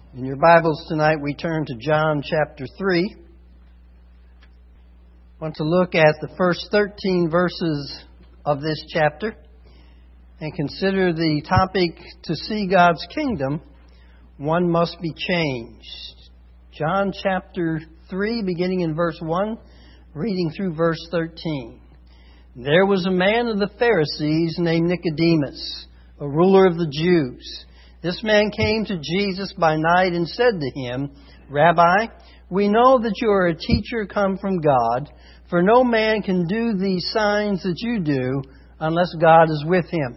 In your Bibles tonight, we turn to John chapter 3. I want to look at the first 13 verses of this chapter and consider the topic, to see God's kingdom, one must be changed. John chapter 3, beginning in verse 1, reading through verse 13. There was a man of the Pharisees named Nicodemus, a ruler of the Jews. This man came to Jesus by night and said to Him, Rabbi, we know that you are a teacher come from God, for no man can do these signs that you do unless God is with him.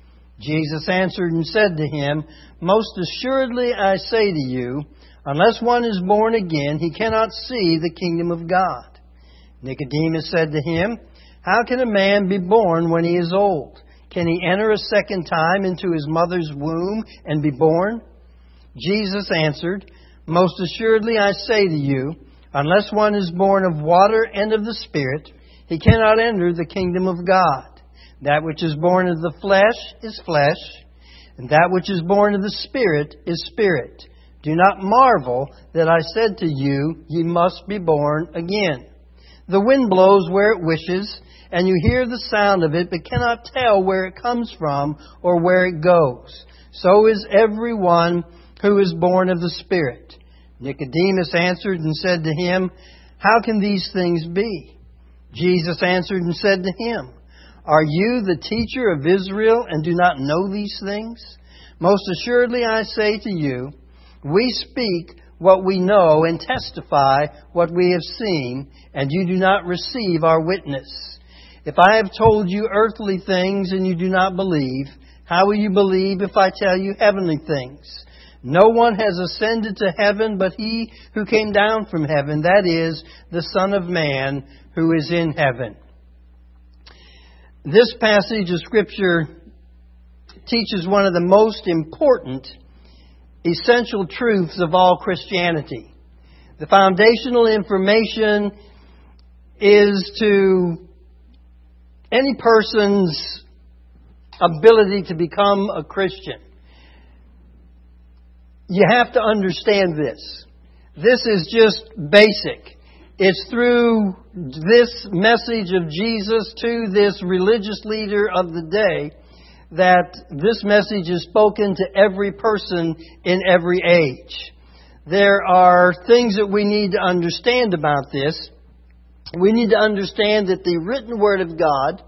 Jesus answered and said to him, Most assuredly I say to you, unless one is born again, he cannot see the kingdom of God. Nicodemus said to him, How can a man be born when he is old? Can he enter a second time into his mother's womb and be born? Jesus answered, Most assuredly I say to you, unless one is born of water and of the Spirit, he cannot enter the kingdom of God. That which is born of the flesh is flesh, and that which is born of the Spirit is spirit. Do not marvel that I said to you, Ye must be born again. The wind blows where it wishes, and you hear the sound of it, but cannot tell where it comes from or where it goes. So is everyone who is born of the Spirit. Nicodemus answered and said to him, How can these things be? Jesus answered and said to him, Are you the teacher of Israel and do not know these things? Most assuredly I say to you, we speak what we know and testify what we have seen, and you do not receive our witness. If I have told you earthly things and you do not believe, how will you believe if I tell you heavenly things? No one has ascended to heaven but He who came down from heaven, that is, the Son of Man who is in heaven. This passage of Scripture teaches one of the most important essential truths of all Christianity. The foundational information is to any person's ability to become a Christian. You have to understand this. This is just basic. It's through this message of Jesus to this religious leader of the day that this message is spoken to every person in every age. There are things that we need to understand about this. We need to understand that the written Word of God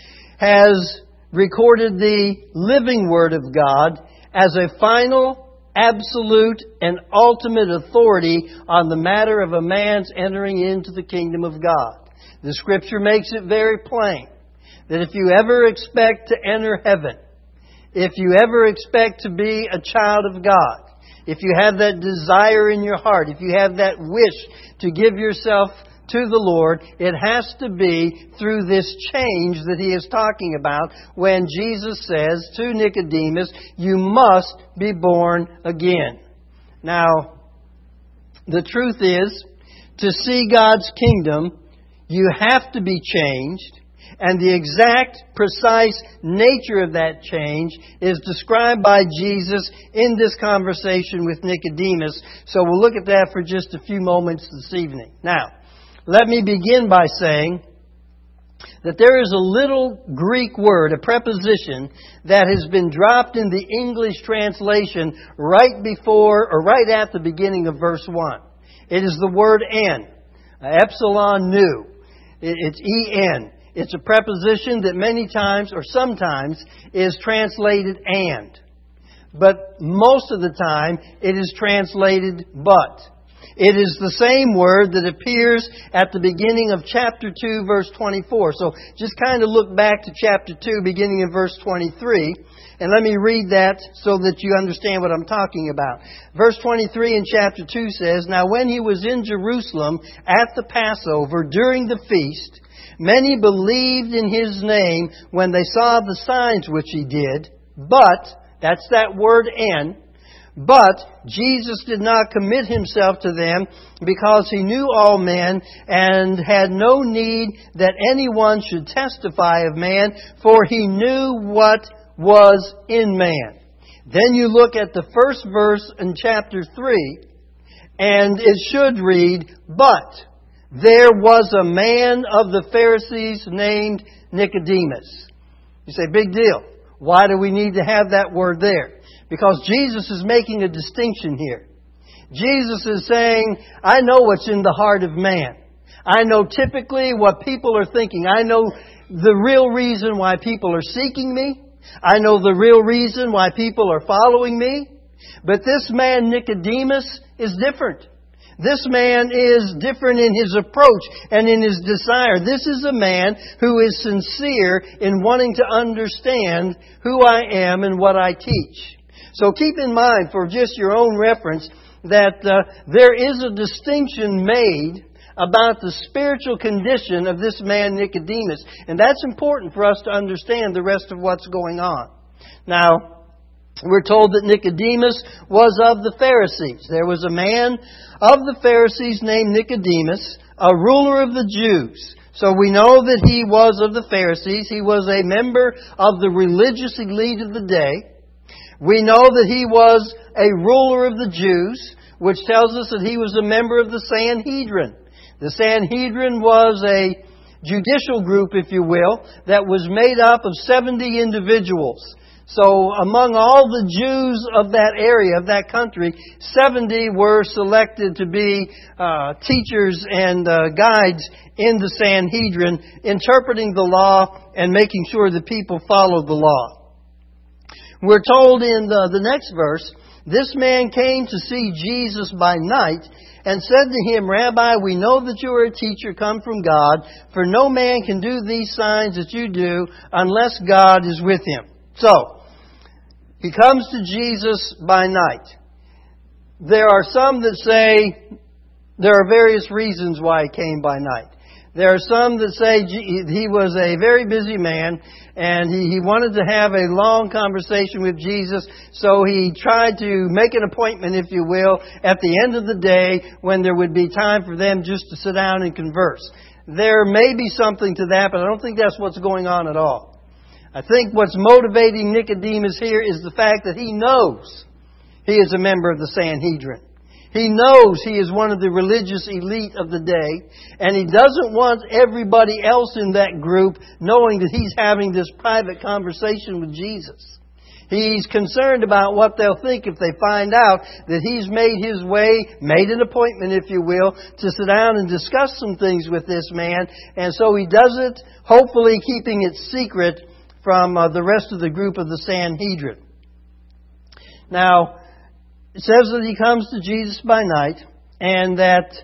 has recorded the living Word of God as a final, absolute, and ultimate authority on the matter of a man's entering into the kingdom of God. The Scripture makes it very plain that if you ever expect to enter heaven, if you ever expect to be a child of God, if you have that desire in your heart, if you have that wish to give yourself to the Lord, it has to be through this change that He is talking about when Jesus says to Nicodemus, you must be born again. Now, the truth is, to see God's kingdom, you have to be changed. And the exact, precise nature of that change is described by Jesus in this conversation with Nicodemus. So we'll look at that for just a few moments this evening. Now, let me begin by saying that there is a little Greek word, a preposition, that has been dropped in the English translation right before or right at the beginning of verse 1. It is the word en, epsilon nu. It's en. It's a preposition that many times or sometimes is translated and. But most of the time it is translated but. It is the same word that appears at the beginning of chapter 2, verse 24. So just kind of look back to chapter 2, beginning in verse 23. And let me read that so that you understand what I'm talking about. Verse 23 in chapter 2 says, Now when He was in Jerusalem at the Passover during the feast, many believed in His name when they saw the signs which He did. But, that's that word en, but Jesus did not commit Himself to them because He knew all men and had no need that anyone should testify of man, for He knew what was in man. Then you look at the first verse in chapter 3, and it should read, "But there was a man of the Pharisees named Nicodemus." You say, big deal. Why do we need to have that word there? Because Jesus is making a distinction here. Jesus is saying, I know what's in the heart of man. I know typically what people are thinking. I know the real reason why people are seeking me. I know the real reason why people are following me. But this man, Nicodemus, is different. This man is different in his approach and in his desire. This is a man who is sincere in wanting to understand who I am and what I teach. So keep in mind, for just your own reference, that there is a distinction made about the spiritual condition of this man Nicodemus. And that's important for us to understand the rest of what's going on. Now, we're told that Nicodemus was of the Pharisees. There was a man of the Pharisees named Nicodemus, a ruler of the Jews. So we know that he was of the Pharisees. He was a member of the religious elite of the day. We know that he was a ruler of the Jews, which tells us that he was a member of the Sanhedrin. The Sanhedrin was a judicial group, if you will, that was made up of 70 individuals. So among all the Jews of that area, of that country, 70 were selected to be teachers and guides in the Sanhedrin, interpreting the law and making sure the people followed the law. We're told in the next verse, this man came to see Jesus by night and said to him, Rabbi, we know that you are a teacher come from God, for no man can do these signs that you do unless God is with him. So, he comes to Jesus by night. There are some that say there are various reasons why he came by night. There are some that say he was a very busy man and he wanted to have a long conversation with Jesus, so he tried to make an appointment, if you will, at the end of the day when there would be time for them just to sit down and converse. There may be something to that, but I don't think that's what's going on at all. I think what's motivating Nicodemus here is the fact that he knows he is a member of the Sanhedrin. He knows he is one of the religious elite of the day, and he doesn't want everybody else in that group knowing that he's having this private conversation with Jesus. He's concerned about what they'll think if they find out that he's made his way, made an appointment, if you will, to sit down and discuss some things with this man. And so he does it, hopefully keeping it secret from the rest of the group of the Sanhedrin. Now, it says that he comes to Jesus by night and that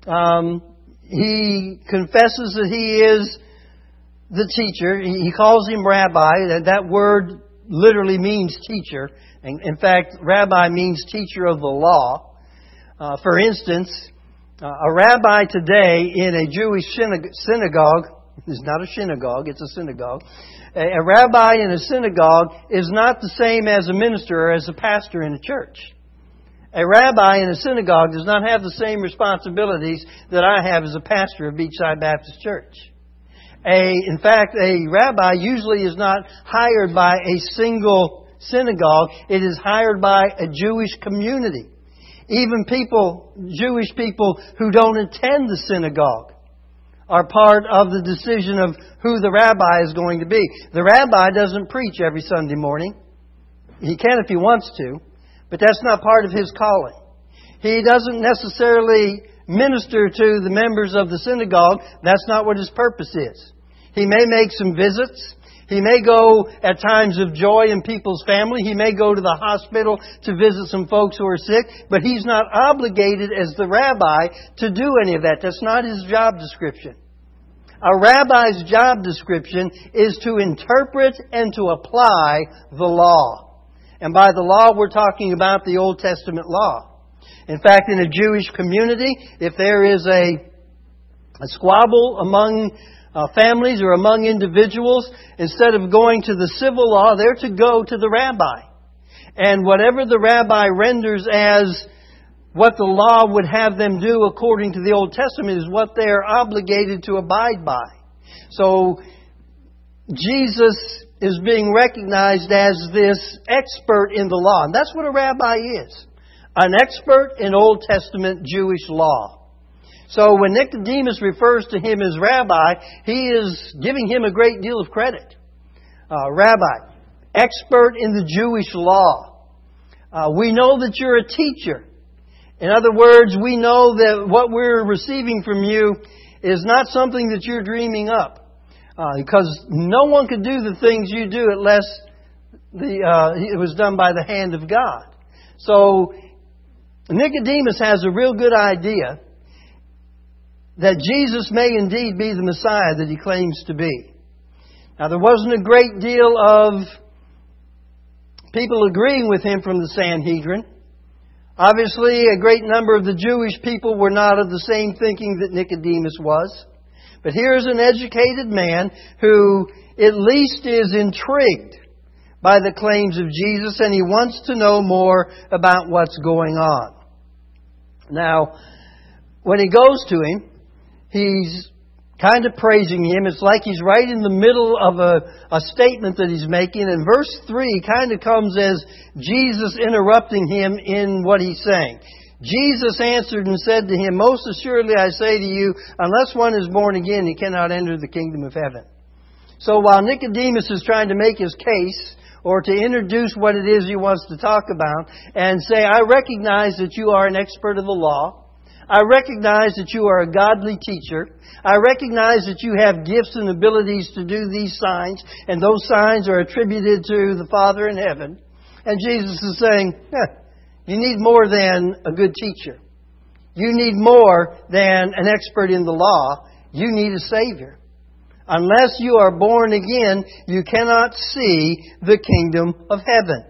he confesses that he is the teacher. He calls him rabbi. That word literally means teacher. And in fact, rabbi means teacher of the law. For instance, a rabbi today in a Jewish synagogue, it's not a synagogue, it's a synagogue. A rabbi in a synagogue is not the same as a minister or as a pastor in a church. A rabbi in a synagogue does not have the same responsibilities that I have as a pastor of Beachside Baptist Church. In fact, a rabbi usually is not hired by a single synagogue. It is hired by a Jewish community. Even Jewish people who don't attend the synagogue are part of the decision of who the rabbi is going to be. The rabbi doesn't preach every Sunday morning. He can if he wants to. But that's not part of his calling. He doesn't necessarily minister to the members of the synagogue. That's not what his purpose is. He may make some visits. He may go at times of joy in people's family. He may go to the hospital to visit some folks who are sick. But he's not obligated as the rabbi to do any of that. That's not his job description. A rabbi's job description is to interpret and to apply the law. And by the law, we're talking about the Old Testament law. In fact, in a Jewish community, if there is a squabble among families or among individuals, instead of going to the civil law, they're to go to the rabbi. And whatever the rabbi renders as what the law would have them do according to the Old Testament is what they are obligated to abide by. So, Jesus is being recognized as this expert in the law. And that's what a rabbi is. An expert in Old Testament Jewish law. So when Nicodemus refers to him as rabbi, he is giving him a great deal of credit. Rabbi, expert in the Jewish law. We know that you're a teacher. In other words, we know that what we're receiving from you is not something that you're dreaming up. Because no one could do the things you do unless it was done by the hand of God. So Nicodemus has a real good idea that Jesus may indeed be the Messiah that He claims to be. Now, there wasn't a great deal of people agreeing with him from the Sanhedrin. Obviously, a great number of the Jewish people were not of the same thinking that Nicodemus was. But here's an educated man who at least is intrigued by the claims of Jesus, and he wants to know more about what's going on. Now, when he goes to him, he's kind of praising him. It's like he's right in the middle of a statement that he's making. And verse 3 kind of comes as Jesus interrupting him in what he's saying. Jesus answered and said to him, "Most assuredly I say to you, unless one is born again, he cannot enter the kingdom of heaven." So while Nicodemus is trying to make his case, or to introduce what it is he wants to talk about, and say, "I recognize that you are an expert of the law. I recognize that you are a godly teacher. I recognize that you have gifts and abilities to do these signs, and those signs are attributed to the Father in heaven." And Jesus is saying, you need more than a good teacher. You need more than an expert in the law. You need a Savior. Unless you are born again, you cannot see the kingdom of heaven.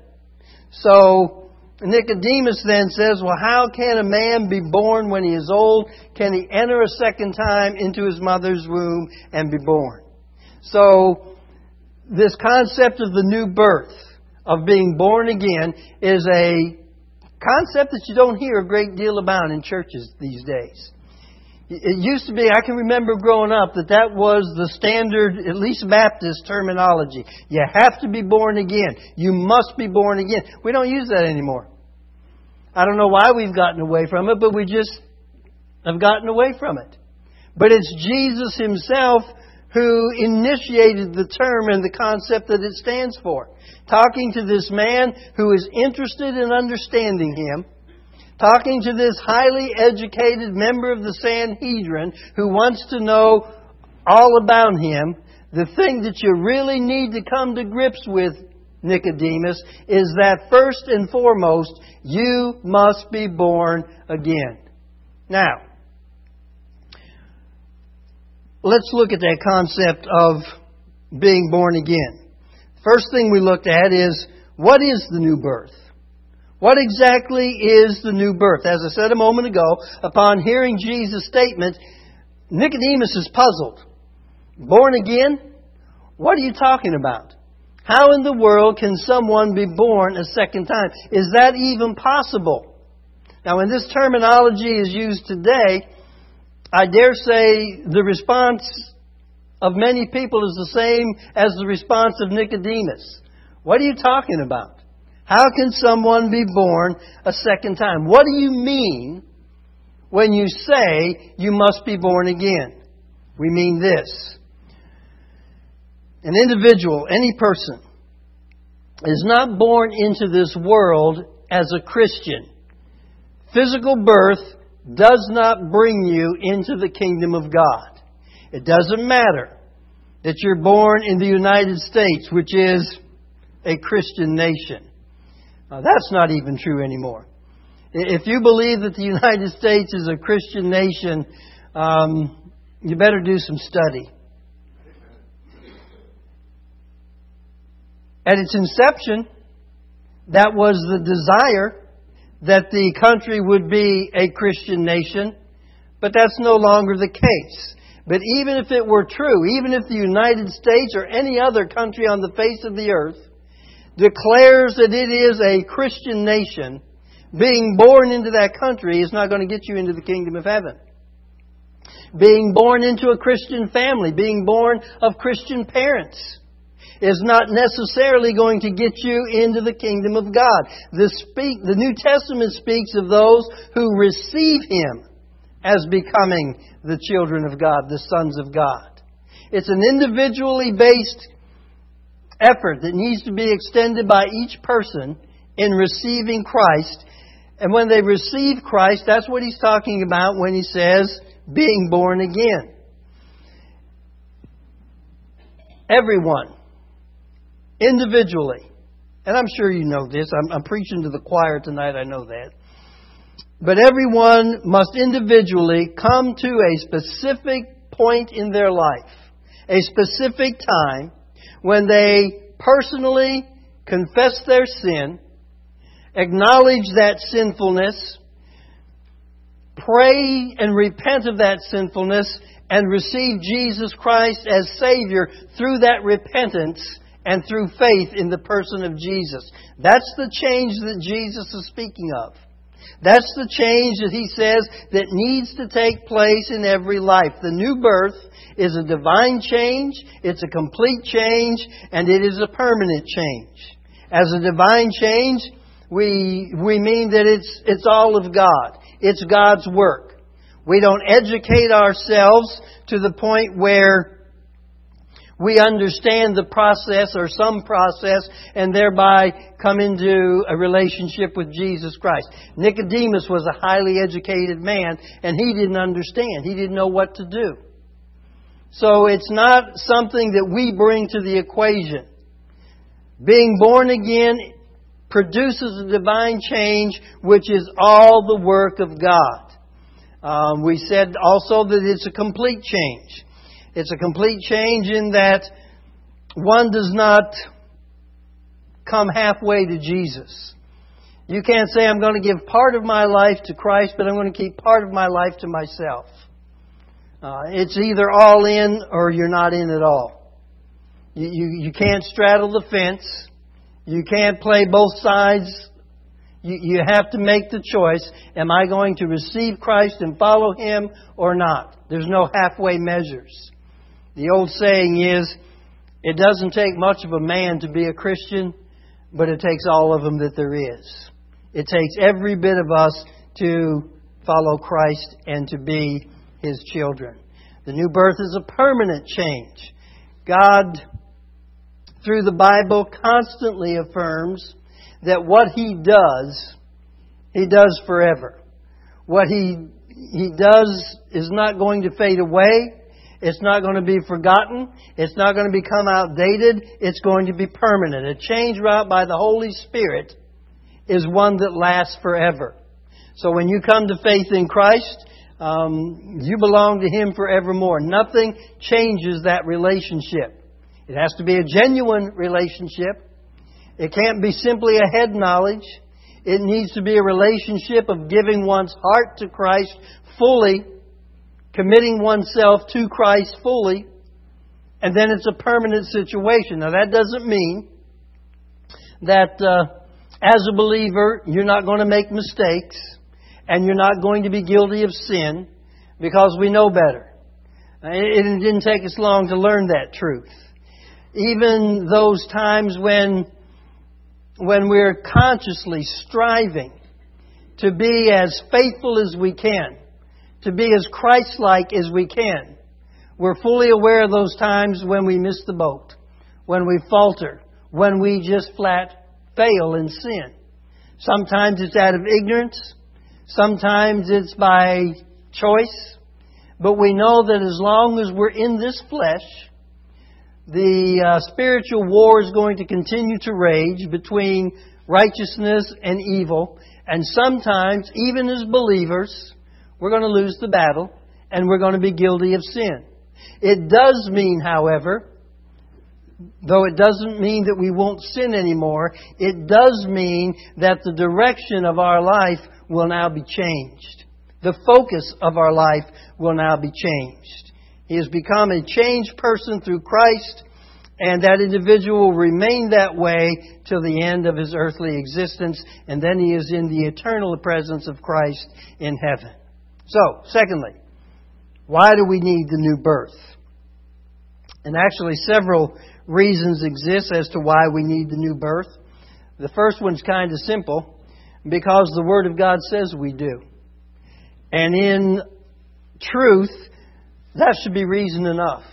So Nicodemus then says, well, how can a man be born when he is old? Can he enter a second time into his mother's womb and be born? So this concept of the new birth, of being born again, is a concept that you don't hear a great deal about in churches these days. It used to be, I can remember growing up, that was the standard, at least Baptist terminology. You have to be born again. You must be born again. We don't use that anymore. I don't know why we've gotten away from it, but we just have gotten away from it. But it's Jesus Himself who initiated the term and the concept that it stands for. Talking to this man who is interested in understanding Him. Talking to this highly educated member of the Sanhedrin who wants to know all about Him. The thing that you really need to come to grips with, Nicodemus, is that first and foremost, you must be born again. Now, let's look at that concept of being born again. First thing we looked at is, what is the new birth? What exactly is the new birth? As I said a moment ago, upon hearing Jesus' statement, Nicodemus is puzzled. Born again? What are you talking about? How in the world can someone be born a second time? Is that even possible? Now, when this terminology is used today, I dare say the response of many people is the same as the response of Nicodemus. What are you talking about? How can someone be born a second time? What do you mean when you say you must be born again? We mean this. An individual, any person, is not born into this world as a Christian. Physical birth does not bring you into the kingdom of God. It doesn't matter that you're born in the United States, which is a Christian nation. That's not even true anymore. If you believe that the United States is a Christian nation, you better do some study. At its inception, that was the desire that the country would be a Christian nation, but that's no longer the case. But even if it were true, even if the United States or any other country on the face of the earth declares that it is a Christian nation, being born into that country is not going to get you into the kingdom of heaven. Being born into a Christian family, being born of Christian parents, is not necessarily going to get you into the kingdom of God. The New Testament speaks of those who receive Him as becoming the children of God, the sons of God. It's an individually based effort that needs to be extended by each person in receiving Christ. And when they receive Christ, that's what He's talking about when He says, being born again. Everyone, individually, and I'm sure you know this, I'm preaching to the choir tonight, I know that. But everyone must individually come to a specific point in their life, a specific time, when they personally confess their sin, acknowledge that sinfulness, pray and repent of that sinfulness, and receive Jesus Christ as Savior through that repentance and through faith in the person of Jesus. That's the change that Jesus is speaking of. That's the change that He says that needs to take place in every life. The new birth is a divine change, it's a complete change, and it is a permanent change. As a divine change, we mean that it's all of God. It's God's work. We don't educate ourselves to the point where we understand the process or some process and thereby come into a relationship with Jesus Christ. Nicodemus was a highly educated man and he didn't understand. He didn't know what to do. So it's not something that we bring to the equation. Being born again produces a divine change which is all the work of God. We said also that it's a complete change. It's a complete change in that one does not come halfway to Jesus. You can't say, I'm going to give part of my life to Christ, but I'm going to keep part of my life to myself. It's either all in or you're not in at all. You can't straddle the fence. You can't play both sides. You have to make the choice. Am I going to receive Christ and follow Him or not? There's no halfway measures. The old saying is, it doesn't take much of a man to be a Christian, but it takes all of them that there is. It takes every bit of us to follow Christ and to be His children. The new birth is a permanent change. God, through the Bible, constantly affirms that what He does forever. What He does is not going to fade away. It's not going to be forgotten. It's not going to become outdated. It's going to be permanent. A change wrought by the Holy Spirit is one that lasts forever. So when you come to faith in Christ, you belong to Him forevermore. Nothing changes that relationship. It has to be a genuine relationship. It can't be simply a head knowledge. It needs to be a relationship of giving one's heart to Christ fully, committing oneself to Christ fully, and then it's a permanent situation. Now that doesn't mean that as a believer you're not going to make mistakes and you're not going to be guilty of sin, because we know better. It didn't take us long to learn that truth. Even those times when we're consciously striving to be as faithful as we can, to be as Christ-like as we can, we're fully aware of those times when we miss the boat, when we falter, when we just flat fail in sin. Sometimes it's out of ignorance, sometimes it's by choice, but we know that as long as we're in this flesh, the spiritual war is going to continue to rage between righteousness and evil. And sometimes, even as believers, we're going to lose the battle and we're going to be guilty of sin. It does mean, however, though it doesn't mean that we won't sin anymore, it does mean that the direction of our life will now be changed. The focus of our life will now be changed. He has become a changed person through Christ, and that individual will remain that way till the end of his earthly existence, and then he is in the eternal presence of Christ in heaven. So, secondly, why do we need the new birth? And actually several reasons exist as to why we need the new birth. The first one's kind of simple, because the Word of God says we do. And in truth, that should be reason enough.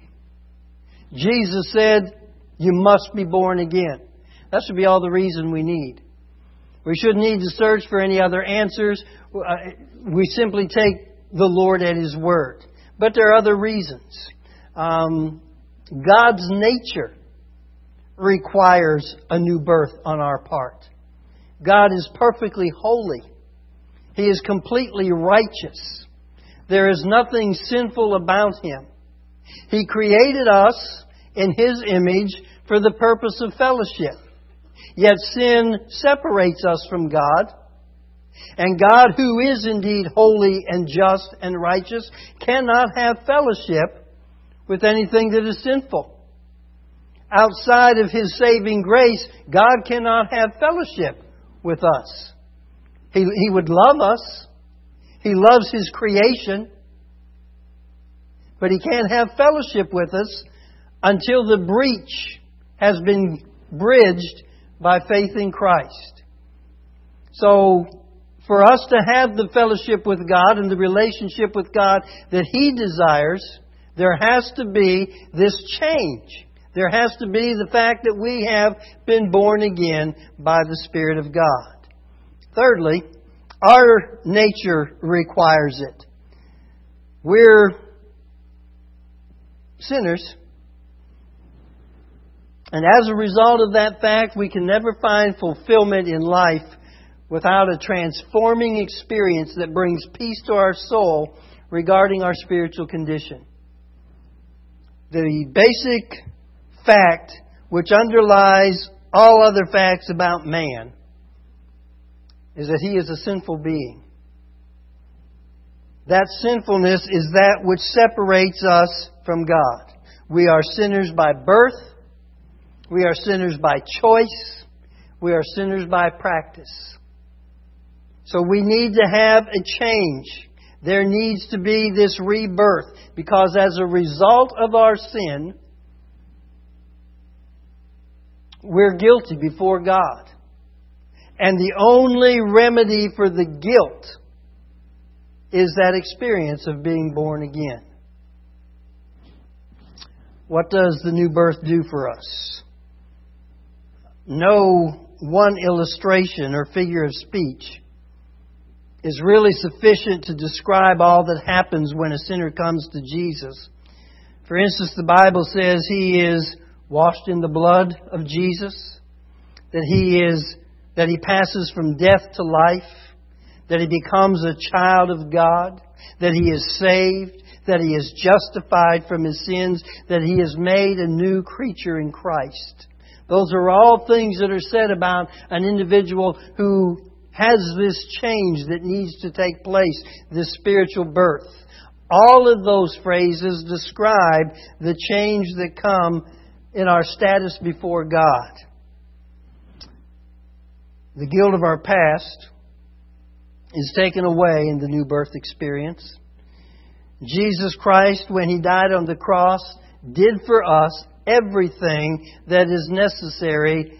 Jesus said, you must be born again. That should be all the reason we need. We shouldn't need to search for any other answers. We simply take the Lord at His word. But there are other reasons. God's nature requires a new birth on our part. God is perfectly holy. He is completely righteous. There is nothing sinful about Him. He created us in His image for the purpose of fellowship. Yet sin separates us from God. And God, who is indeed holy and just and righteous, cannot have fellowship with anything that is sinful. Outside of His saving grace, God cannot have fellowship with us. He would love us. He loves His creation. But He can't have fellowship with us until the breach has been bridged by faith in Christ. So, for us to have the fellowship with God and the relationship with God that He desires, there has to be this change. There has to be the fact that we have been born again by the Spirit of God. Thirdly, our nature requires it. We're sinners. And as a result of that fact, we can never find fulfillment in life without a transforming experience that brings peace to our soul regarding our spiritual condition. The basic fact which underlies all other facts about man is that he is a sinful being. That sinfulness is that which separates us from God. We are sinners by birth. We are sinners by choice. We are sinners by practice. So we need to have a change. There needs to be this rebirth, because as a result of our sin, we're guilty before God. And the only remedy for the guilt is that experience of being born again. What does the new birth do for us? No one illustration or figure of speech is really sufficient to describe all that happens when a sinner comes to Jesus. For instance, the Bible says He is washed in the blood of Jesus, that He passes from death to life, that He becomes a child of God, that He is saved, that He is justified from His sins, that He is made a new creature in Christ. Those are all things that are said about an individual who has this change that needs to take place, this spiritual birth. All of those phrases describe the change that come in our status before God. The guilt of our past is taken away in the new birth experience. Jesus Christ, when He died on the cross, did for us everything that is necessary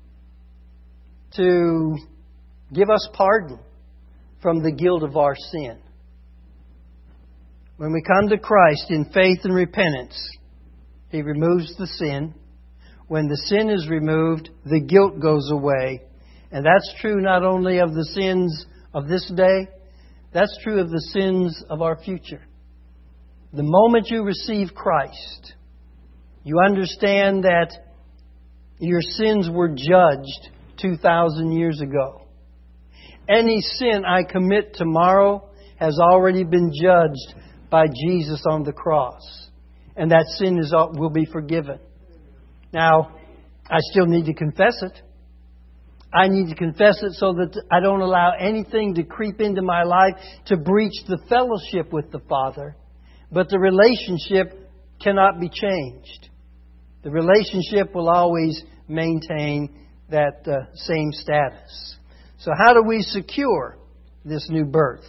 to give us pardon from the guilt of our sin. When we come to Christ in faith and repentance, He removes the sin. When the sin is removed, the guilt goes away. And that's true not only of the sins of this day, that's true of the sins of our future. The moment you receive Christ, you understand that your sins were judged 2,000 years ago. Any sin I commit tomorrow has already been judged by Jesus on the cross. And that sin will be forgiven. Now, I still need to confess it. I need to confess it so that I don't allow anything to creep into my life to breach the fellowship with the Father. But the relationship cannot be changed. The relationship will always maintain that same status. So how do we secure this new birth?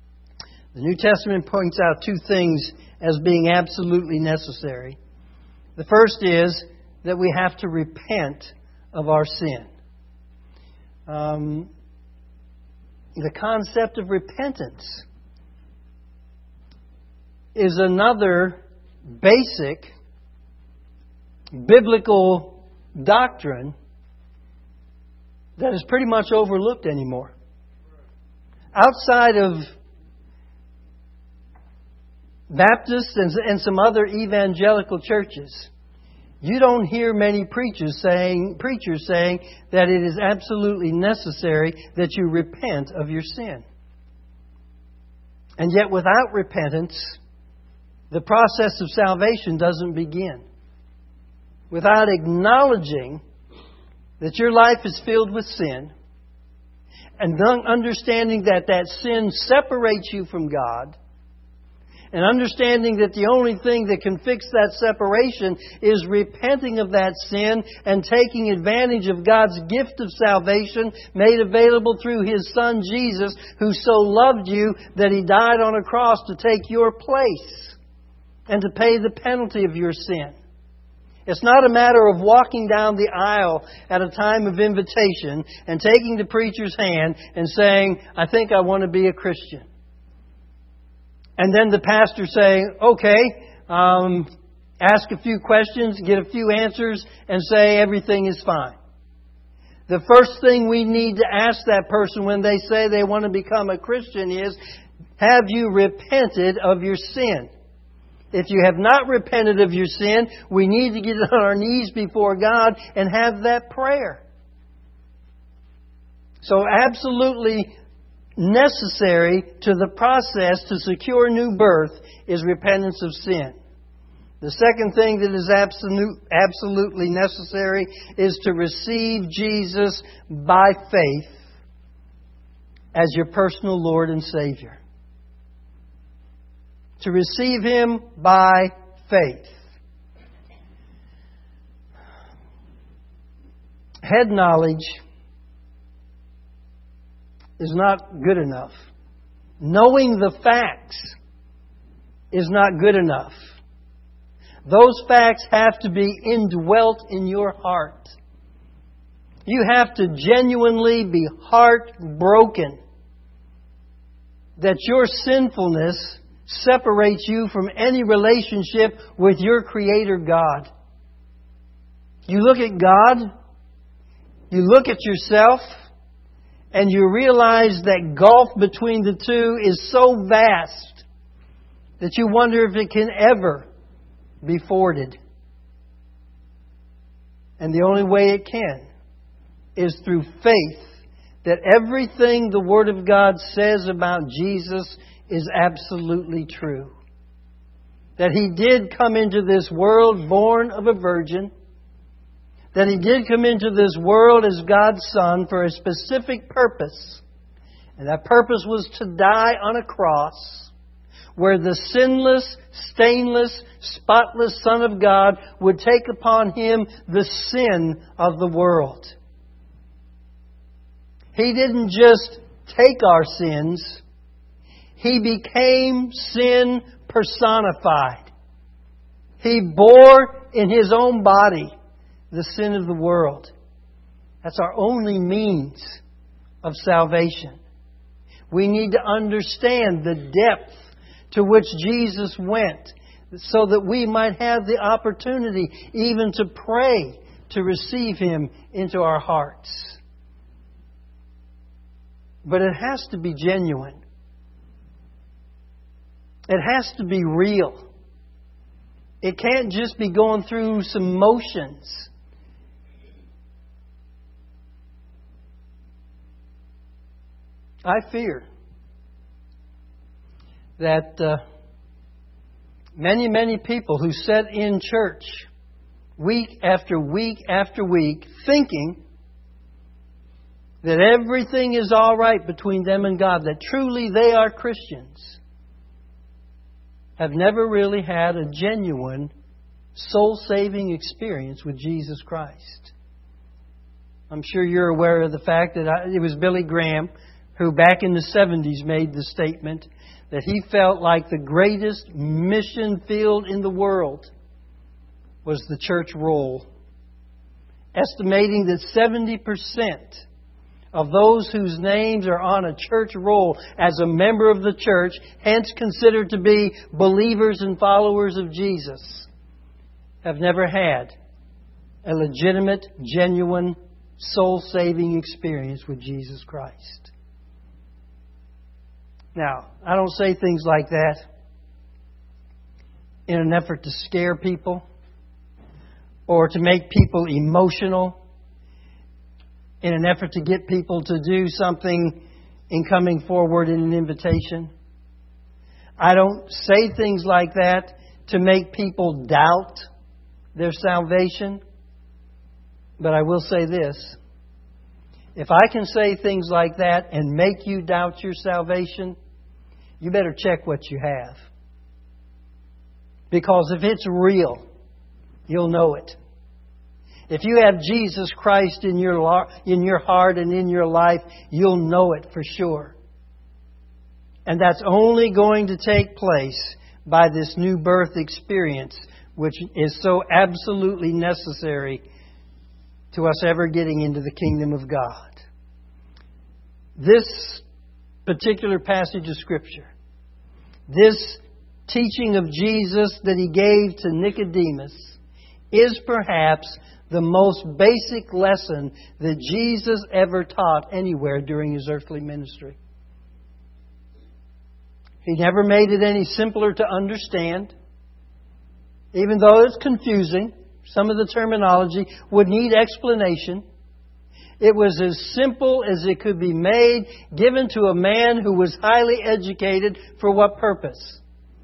The New Testament points out two things as being absolutely necessary. The first is that we have to repent of our sin. The concept of repentance is another basic biblical doctrine that is pretty much overlooked anymore. Outside of Baptists and some other evangelical churches, you don't hear many preachers saying that it is absolutely necessary that you repent of your sin. And yet without repentance, the process of salvation doesn't begin. Without acknowledging that your life is filled with sin, and understanding that that sin separates you from God, and understanding that the only thing that can fix that separation is repenting of that sin and taking advantage of God's gift of salvation made available through His Son Jesus, who so loved you that He died on a cross to take your place and to pay the penalty of your sin. It's not a matter of walking down the aisle at a time of invitation and taking the preacher's hand and saying, I think I want to be a Christian. And then the pastor saying, okay, ask a few questions, get a few answers, and say everything is fine. The first thing we need to ask that person when they say they want to become a Christian is, have you repented of your sin? If you have not repented of your sin, we need to get on our knees before God and have that prayer. So absolutely necessary to the process to secure new birth is repentance of sin. The second thing that is absolutely necessary is to receive Jesus by faith as your personal Lord and Savior. To receive Him by faith. Head knowledge is not good enough. Knowing the facts is not good enough. Those facts have to be indwelt in your heart. You have to genuinely be heartbroken that your sinfulness separates you from any relationship with your Creator God. You look at God, you look at yourself, and you realize that gulf between the two is so vast that you wonder if it can ever be forded. And the only way it can is through faith that everything the Word of God says about Jesus is absolutely true. That He did come into this world born of a virgin. That He did come into this world as God's Son for a specific purpose. And that purpose was to die on a cross where the sinless, stainless, spotless Son of God would take upon Him the sin of the world. He didn't just take our sins. He became sin personified. He bore in His own body the sin of the world. That's our only means of salvation. We need to understand the depth to which Jesus went so that we might have the opportunity even to pray to receive Him into our hearts. But it has to be genuine. It has to be real. It can't just be going through some motions. I fear that many people who sit in church week after week after week thinking that everything is all right between them and God, that truly they are Christians, have never really had a genuine soul-saving experience with Jesus Christ. I'm sure you're aware of the fact that it was Billy Graham who back in the 70s made the statement that he felt like the greatest mission field in the world was the church roll, estimating that 70% of those whose names are on a church roll as a member of the church, hence considered to be believers and followers of Jesus, have never had a legitimate, genuine, soul-saving experience with Jesus Christ. Now, I don't say things like that in an effort to scare people or to make people emotional, in an effort to get people to do something in coming forward in an invitation. I don't say things like that to make people doubt their salvation. But I will say this. If I can say things like that and make you doubt your salvation, you better check what you have. Because if it's real, you'll know it. If you have Jesus Christ in your heart and in your life, you'll know it for sure. And that's only going to take place by this new birth experience, which is so absolutely necessary to us ever getting into the kingdom of God. This particular passage of Scripture, this teaching of Jesus that He gave to Nicodemus, is perhaps the most basic lesson that Jesus ever taught anywhere during His earthly ministry. He never made it any simpler to understand, even though it's confusing. Some of the terminology would need explanation. It was as simple as it could be made, given to a man who was highly educated. For what purpose?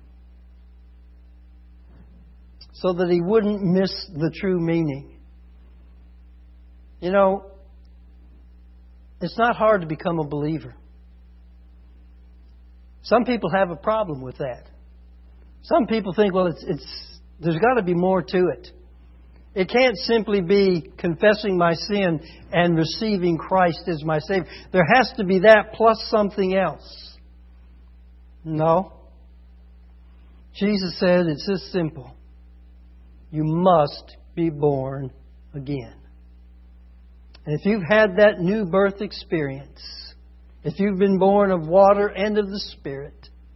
So that he wouldn't miss the true meaning. You know, it's not hard to become a believer. Some people have a problem with that. Some people think, well, there's got to be more to it. It can't simply be confessing my sin and receiving Christ as my Savior. There has to be that plus something else. No. Jesus said it's this simple. You must be born again. And if you've had that new birth experience, if you've been born of water and of the Spirit,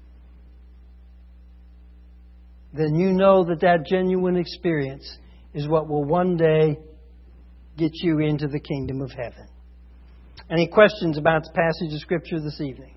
then you know that genuine experience is what will one day get you into the kingdom of heaven. Any questions about the passage of Scripture this evening?